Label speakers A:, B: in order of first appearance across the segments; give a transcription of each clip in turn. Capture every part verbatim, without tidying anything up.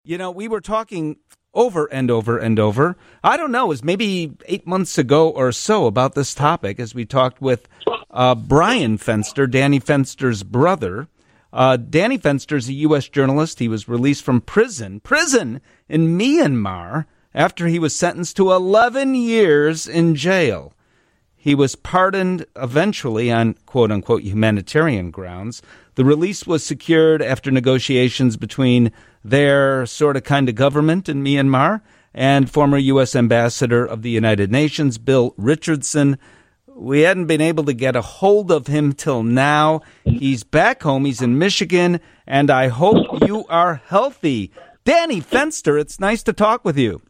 A: You know, we were talking over and over and over. I don't know, it was maybe eight months ago or so about this topic as we talked with uh, Brian Fenster, Danny Fenster's brother. Uh, Danny Fenster is a U S journalist. He was released from prison, prison in Myanmar after he was sentenced to eleven years in jail. He was pardoned eventually on quote-unquote humanitarian grounds. The release was secured after negotiations between their sort of kind of government in Myanmar and former U S ambassador of the United Nations, Bill Richardson. We hadn't been able to get a hold of him till now. He's back home. He's in Michigan, and I hope you are healthy. Danny Fenster, it's nice to talk with you.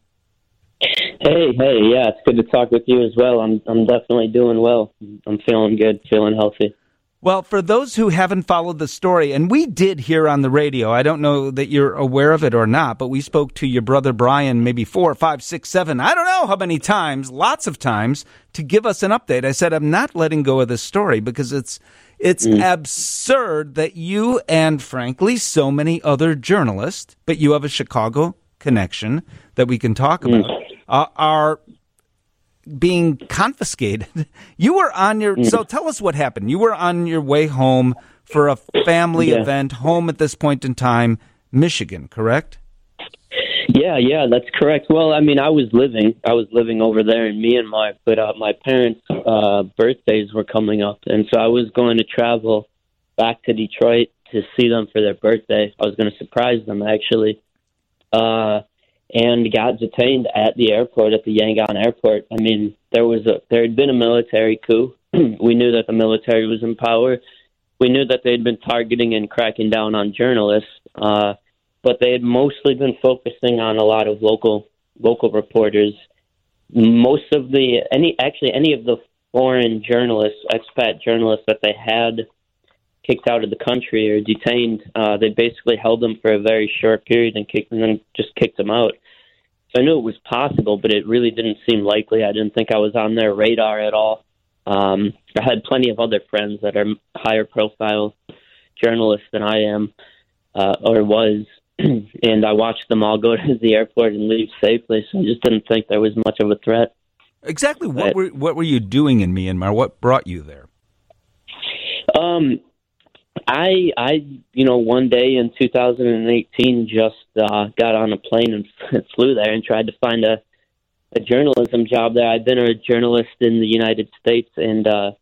B: Hey, hey, yeah, it's good to talk with you as well. I'm I'm definitely doing well. I'm feeling good, feeling healthy.
A: Well, for those who haven't followed the story, and we did here on the radio, I don't know that you're aware of it or not, but we spoke to your brother Brian maybe four, five, six, seven, I don't know how many times, lots of times, to give us an update. I said, I'm not letting go of this story because it's it's mm. absurd that you and, frankly, so many other journalists, but you have a Chicago connection that we can talk about, mm. uh, are being confiscated. You were on your, mm. so tell us what happened. You were on your way home for a family yeah. event, home at this point in time, Michigan, correct?
B: Yeah, yeah, that's correct. Well, I mean, I was living, I was living over there in Myanmar, but uh, my parents' uh, birthdays were coming up, and so I was going to travel back to Detroit to see them for their birthday. I was going to surprise them, actually. Uh, and got detained at the airport, at the Yangon airport. I mean, there was a there had been a military coup. We knew that the military was in power. We knew that they'd been targeting and cracking down on journalists, uh, but they had mostly been focusing on a lot of local local reporters. Most of the any actually any of the foreign journalists, expat journalists that they had kicked out of the country or detained, uh, they basically held them for a very short period and kicked and then just kicked them out. So I knew it was possible, but it really didn't seem likely. I didn't think I was on their radar at all. Um, I had plenty of other friends that are higher profile journalists than I am, uh, or was, and I watched them all go to the airport and leave safely, so I just didn't think there was much of a threat.
A: Exactly. What but, were what were you doing in Myanmar? What brought you there?
B: Um, I, I, you know, one day in two thousand eighteen just uh, got on a plane and flew there and tried to find a, a journalism job there. I'd been a journalist in the United States, and uh,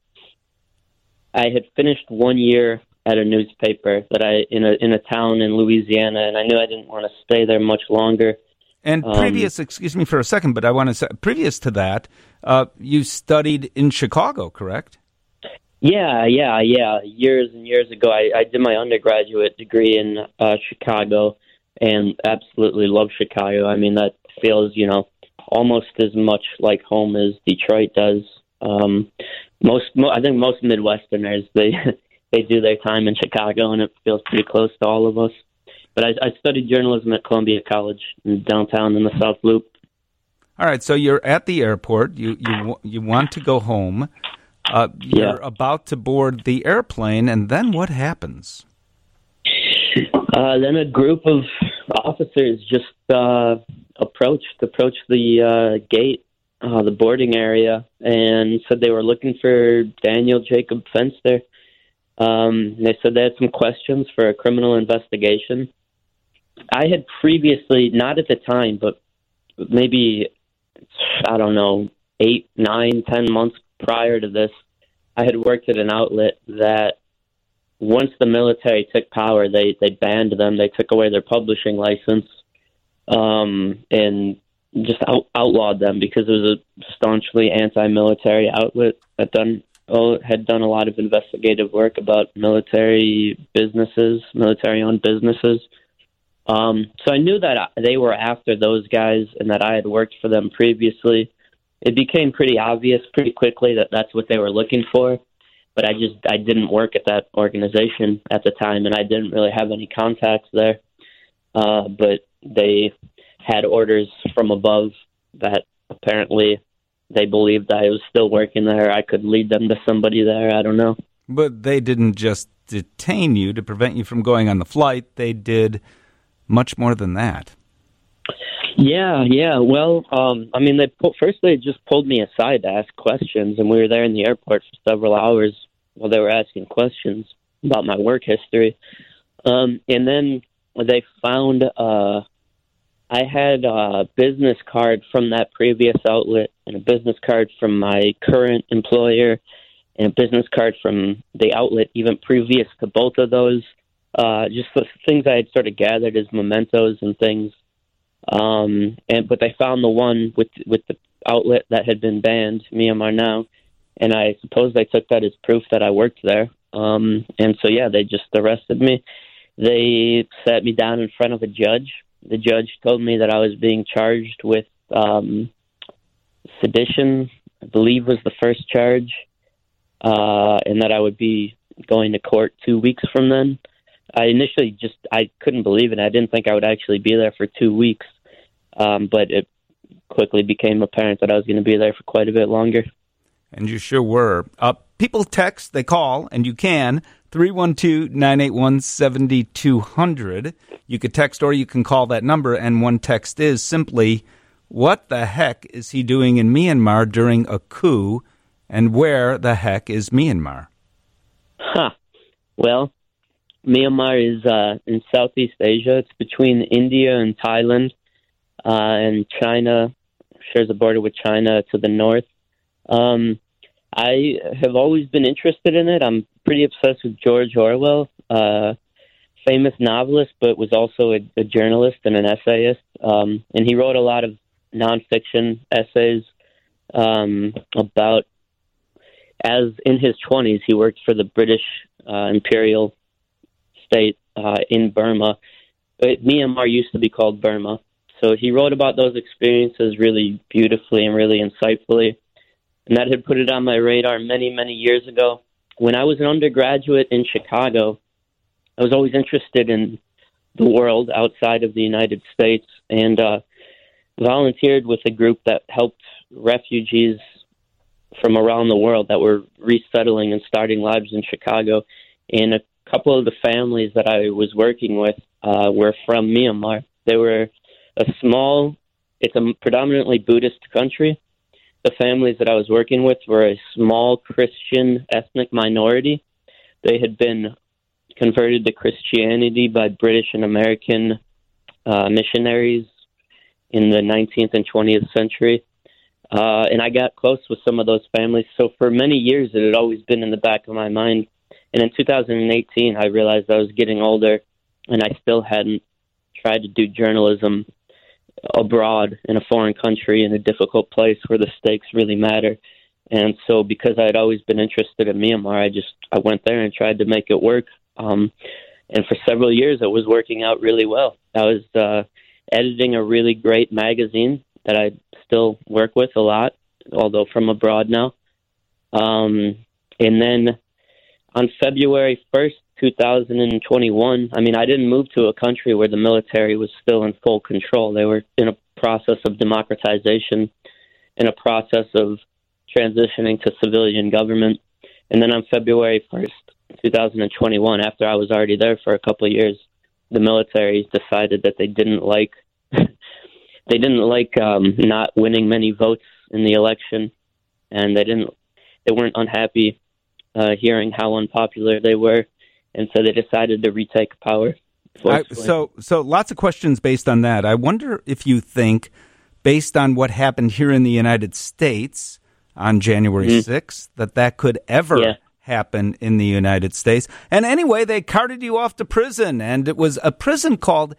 B: I had finished one year at a newspaper that I in a in a town in Louisiana, and I knew I didn't want to stay there much longer.
A: And previous, um, excuse me for a second, but I want to say, previous to that, uh, you studied in Chicago, correct?
B: Yeah, yeah, yeah. Years and years ago, I, I did my undergraduate degree in uh, Chicago, and absolutely love Chicago. I mean, that feels, you know, almost as much like home as Detroit does. Um, most, mo- I think most Midwesterners, they they do their time in Chicago, and it feels pretty close to all of us. But I, I studied journalism at Columbia College in downtown in the South Loop.
A: All right, so you're at the airport. You you you want to go home. Uh, you're yeah. about to board the airplane, and then what happens?
B: Uh, then a group of officers just uh, approached approached the uh, gate, uh, the boarding area, and said they were looking for Daniel Jacob Fenster. Um, they said they had some questions for a criminal investigation. I had previously, not at the time, but maybe, I don't know, eight, nine, ten months prior to this, I had worked at an outlet that once the military took power, they, they banned them. They took away their publishing license um, and just out, outlawed them because it was a staunchly anti-military outlet that done oh, had done a lot of investigative work about military businesses, military-owned businesses. Um, so I knew that they were after those guys and that I had worked for them previously. It became pretty obvious pretty quickly that that's what they were looking for, but I just I didn't work at that organization at the time, and I didn't really have any contacts there. Uh, but they had orders from above that apparently they believed I was still working there. I could lead them to somebody there. I don't know.
A: But they didn't just detain you to prevent you from going on the flight. They did much more than that.
B: Yeah, yeah. Well, um, I mean, they pu- first they just pulled me aside to ask questions, and we were there in the airport for several hours while they were asking questions about my work history. Um, and then they found uh, I had a business card from that previous outlet, and a business card from my current employer, and a business card from the outlet even previous to both of those. Uh, just the things I had sort of gathered as mementos and things. Um, and but they found the one with with the outlet that had been banned, Myanmar Now, and I suppose they took that as proof that I worked there. Um, and so yeah, they just arrested me. They sat me down in front of a judge. The judge told me that I was being charged with um, sedition, I believe was the first charge, uh, and that I would be going to court two weeks from then. I initially just, I couldn't believe it. I didn't think I would actually be there for two weeks. Um, but it quickly became apparent that I was going to be there for quite a bit longer.
A: And you sure were. Uh, people text, they call, and you can, three one two, nine eight one, seven two zero zero. You could text or you can call that number, and one text is simply, what the heck is he doing in Myanmar during a coup, and where the heck is Myanmar?
B: Huh. Well, Myanmar is uh, in Southeast Asia. It's between India and Thailand, uh, and China shares a border with China to the north. Um, I have always been interested in it. I'm pretty obsessed with George Orwell, uh, famous novelist, but was also a, a journalist and an essayist. Um, and he wrote a lot of nonfiction essays um, about, as in his twenties, he worked for the British uh, Imperial state uh, in Burma. It, Myanmar used to be called Burma. So he wrote about those experiences really beautifully and really insightfully. And that had put it on my radar many, many years ago. When I was an undergraduate in Chicago, I was always interested in the world outside of the United States, and uh, volunteered with a group that helped refugees from around the world that were resettling and starting lives in Chicago. And a couple of the families that I was working with uh, were from Myanmar. They were a small, it's a predominantly Buddhist country. The families that I was working with were a small Christian ethnic minority. They had been converted to Christianity by British and American uh, missionaries in the nineteenth and twentieth century. Uh, and I got close with some of those families. So for many years, it had always been in the back of my mind. And in two thousand eighteen, I realized I was getting older, and I still hadn't tried to do journalism abroad in a foreign country in a difficult place where the stakes really matter. And so because I had always been interested in Myanmar, I just I went there and tried to make it work. Um, and for several years, it was working out really well. I was uh, editing a really great magazine that I still work with a lot, although from abroad now. Um, and then on February first, two thousand twenty-one, I mean, I didn't move to a country where the military was still in full control. They were in a process of democratization, in a process of transitioning to civilian government. And then on February first, two thousand twenty-one, after I was already there for a couple of years, the military decided that they didn't like they didn't like um, not winning many votes in the election, and they didn't they weren't unhappy uh, hearing how unpopular they were, and so they decided to retake power.
A: I, so, so lots of questions based on that. I wonder if you think, based on what happened here in the United States on January sixth, mm-hmm. that that could ever yeah. happen in the United States. And anyway, they carted you off to prison, and it was a prison called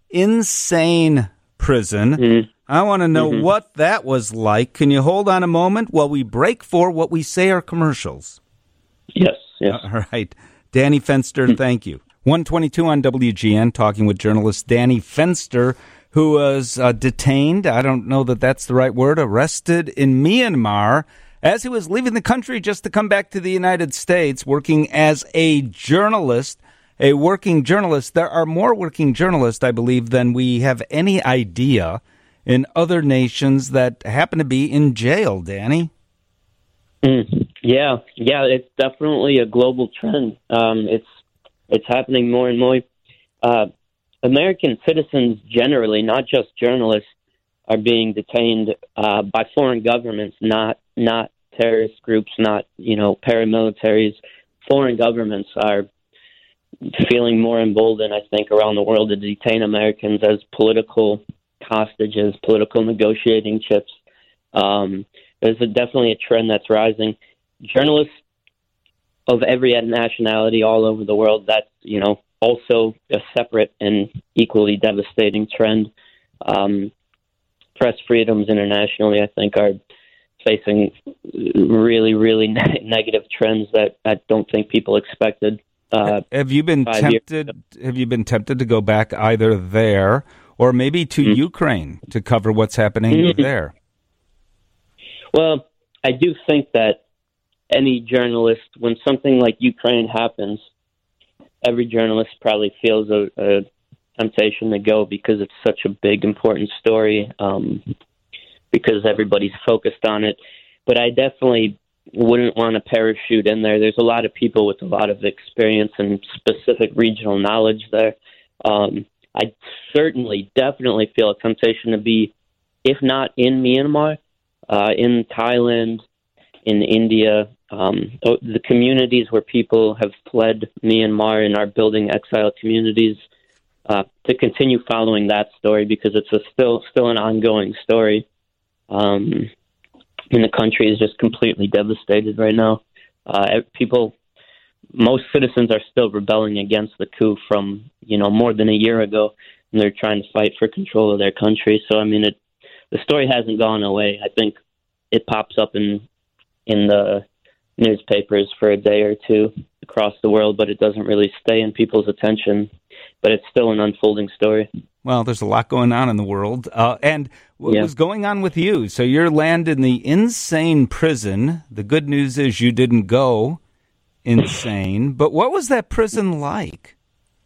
A: Insane Prison. Mm-hmm. I want to know mm-hmm. what that was like. Can you hold on a moment while we break for what we say are commercials?
B: Yes, yes.
A: All right. Danny Fenster, mm-hmm. thank you. one twenty-two on W G N, talking with journalist Danny Fenster, who was uh, detained, I don't know that that's the right word, arrested in Myanmar as he was leaving the country just to come back to the United States, working as a journalist, a working journalist. There are more working journalists, I believe, than we have any idea in other nations that happen to be in jail, Danny.
B: Mm, yeah, yeah, it's definitely a global trend. Um, it's it's happening more and more. Uh, American citizens generally, not just journalists, are being detained uh, by foreign governments, not not terrorist groups, not you know paramilitaries. Foreign governments are feeling more emboldened, I think, around the world to detain Americans as political hostages, political negotiating chips. Um, there's a, definitely a trend that's rising. Journalists of every nationality all over the world, that's, you know, also a separate and equally devastating trend. Um, press freedoms internationally, I think, are facing really, really ne- negative trends that I don't think people expected. Uh,
A: have you been tempted? Have you been tempted to go back either there or maybe to mm-hmm. Ukraine to cover what's happening mm-hmm. there?
B: Well, I do think that any journalist, when something like Ukraine happens, every journalist probably feels a, a temptation to go because it's such a big, important story, um, because everybody's focused on it. But I definitely wouldn't want to parachute in there. There's a lot of people with a lot of experience and specific regional knowledge there. Um, I certainly, definitely feel a temptation to be, if not in Myanmar, uh, in Thailand, in India, um, the communities where people have fled Myanmar and are building exile communities, uh, to continue following that story because it's a still still an ongoing story. Um, and the country is just completely devastated right now. Uh, people, most citizens are still rebelling against the coup from, you know, more than a year ago, and they're trying to fight for control of their country. So, I mean, it, the story hasn't gone away. I think it pops up in in the newspapers for a day or two across the world, but it doesn't really stay in people's attention. But it's still an unfolding story.
A: Well, there's a lot going on in the world. Uh, and what yeah. was going on with you? So you're landed in the insane prison. The good news is you didn't go insane. But what was that prison like?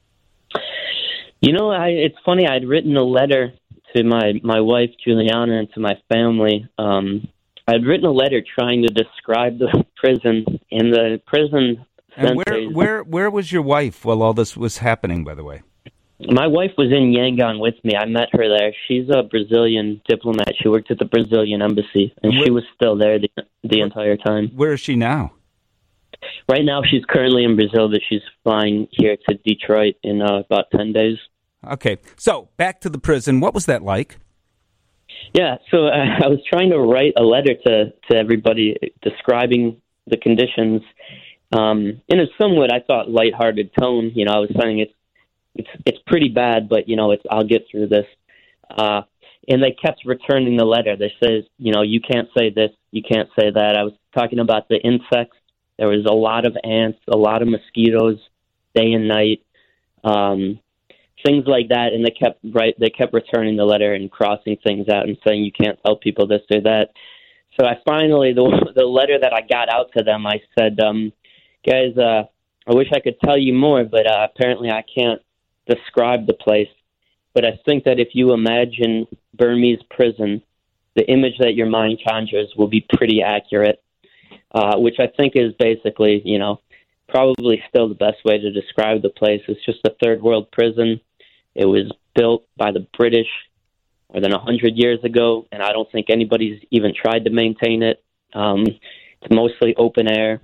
B: You know, I, it's funny. I'd written a letter to my, my wife, Juliana, and to my family. Um, I'd written a letter trying to describe the prison. In the prison
A: And where, where, where was your wife while all this was happening, by the way?
B: My wife was in Yangon with me. I met her there. She's a Brazilian diplomat. She worked at the Brazilian embassy, and where, she was still there the, the entire time.
A: Where is she now?
B: Right now, she's currently in Brazil, but she's flying here to Detroit in uh, about ten days.
A: Okay. So, back to the prison. What was that like?
B: Yeah, so uh, I was trying to write a letter to, to everybody describing the conditions um, in a somewhat, I thought, lighthearted tone. You know, I was saying it's It's it's pretty bad, but, you know, it's I'll get through this. Uh, and they kept returning the letter. They says, you know, you can't say this, you can't say that. I was talking about the insects. There was a lot of ants, a lot of mosquitoes, day and night, um, things like that. And they kept right. They kept returning the letter and crossing things out and saying you can't tell people this or that. So I finally, the the letter that I got out to them, I said, um, guys, uh, I wish I could tell you more, but uh, apparently I can't describe the place, but I think that if you imagine Burmese prison, the image that your mind conjures will be pretty accurate, uh, which I think is basically, you know, probably still the best way to describe the place. It's just a third world prison. It was built by the British more than one hundred years ago, and I don't think anybody's even tried to maintain it. Um, it's mostly open air.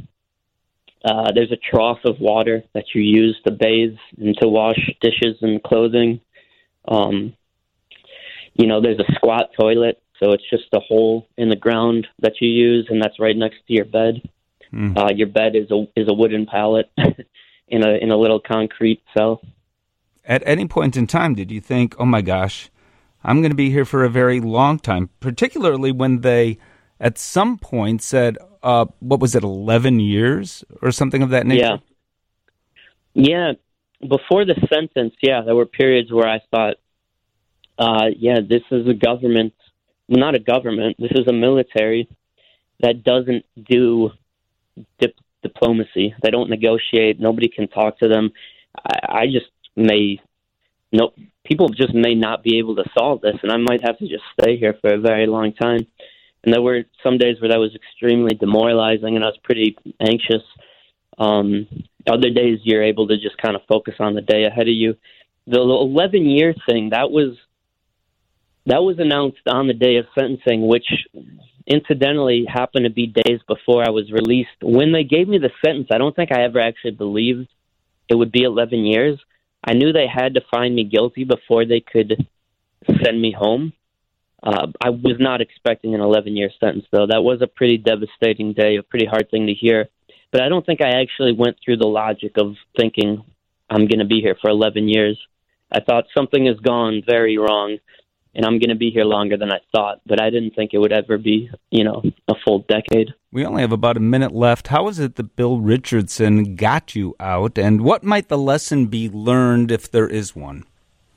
B: Uh, there's a trough of water that you use to bathe and to wash dishes and clothing. Um, you know, there's a squat toilet, so it's just a hole in the ground that you use, and that's right next to your bed. Mm. Uh, your bed is a is a wooden pallet in a in a little concrete cell.
A: At any point in time, did you think, "Oh my gosh, I'm going to be here for a very long time"? Particularly when they, at some point, said, Uh, what was it, eleven years or something of that nature?
B: Yeah. Yeah. Before the sentence, yeah, there were periods where I thought, uh, yeah, this is a government, not a government, this is a military that doesn't do dip- diplomacy. They don't negotiate. Nobody can talk to them. I, I just may, no, people just may not be able to solve this, and I might have to just stay here for a very long time. And there were some days where that was extremely demoralizing, and I was pretty anxious. Um, other days, you're able to just kind of focus on the day ahead of you. The eleven-year thing, that was that was announced on the day of sentencing, which incidentally happened to be days before I was released. When they gave me the sentence, I don't think I ever actually believed it would be eleven years. I knew they had to find me guilty before they could send me home. Uh, I was not expecting an eleven-year sentence, though. That was a pretty devastating day, a pretty hard thing to hear. But I don't think I actually went through the logic of thinking I'm going to be here for eleven years. I thought something has gone very wrong, and I'm going to be here longer than I thought. But I didn't think it would ever be, you know, a full decade.
A: We only have about a minute left. How is it that Bill Richardson got you out, and what might the lesson be learned if there is one?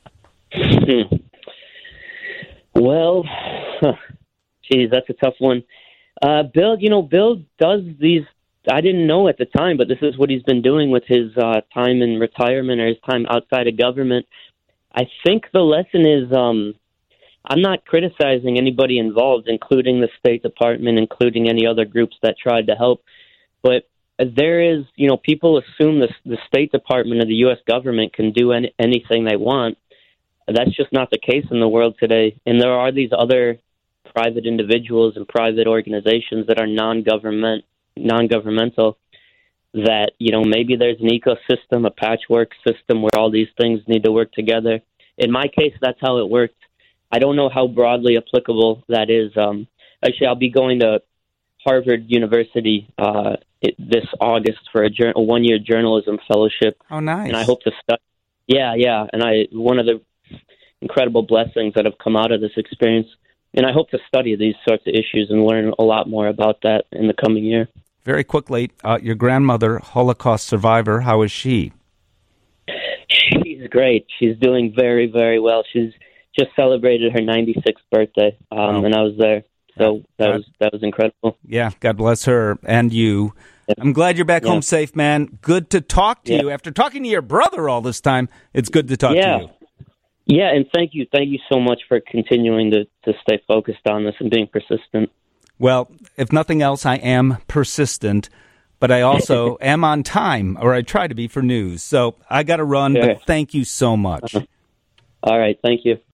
B: Well, geez, that's a tough one. Uh, Bill, you know, Bill does these, I didn't know at the time, but this is what he's been doing with his uh, time in retirement or his time outside of government. I think the lesson is um, I'm not criticizing anybody involved, including the State Department, including any other groups that tried to help. But there is, you know, people assume the, the State Department or the U S government can do any, anything they want. That's just not the case in the world today. And there are these other private individuals and private organizations that are non-government, non-governmental that, you know, maybe there's an ecosystem, a patchwork system where all these things need to work together. In my case, that's how it worked. I don't know how broadly applicable that is. Um, actually, I'll be going to Harvard University uh, it, this August for a, a one-year journalism fellowship.
A: Oh, nice.
B: And I hope to study. Yeah, yeah. And I one of the incredible blessings that have come out of this experience. And I hope to study these sorts of issues and learn a lot more about that in the coming year.
A: Very quickly, uh, your grandmother, Holocaust survivor, how is she?
B: She's great. She's doing very, very well. She's just celebrated her ninety-sixth birthday, um, oh. and I was there. So that God. was that was incredible.
A: Yeah, God bless her and you. Yeah. I'm glad you're back yeah. home safe, man. Good to talk to yeah. you. After talking to your brother all this time, it's good to talk
B: yeah.
A: to you.
B: Yeah, and thank you. Thank you so much for continuing to, to stay focused on this and being persistent.
A: Well, if nothing else, I am persistent, but I also am on time, or I try to be for news. So I got to run, sure. but thank you so much.
B: Uh-huh. All right, thank you.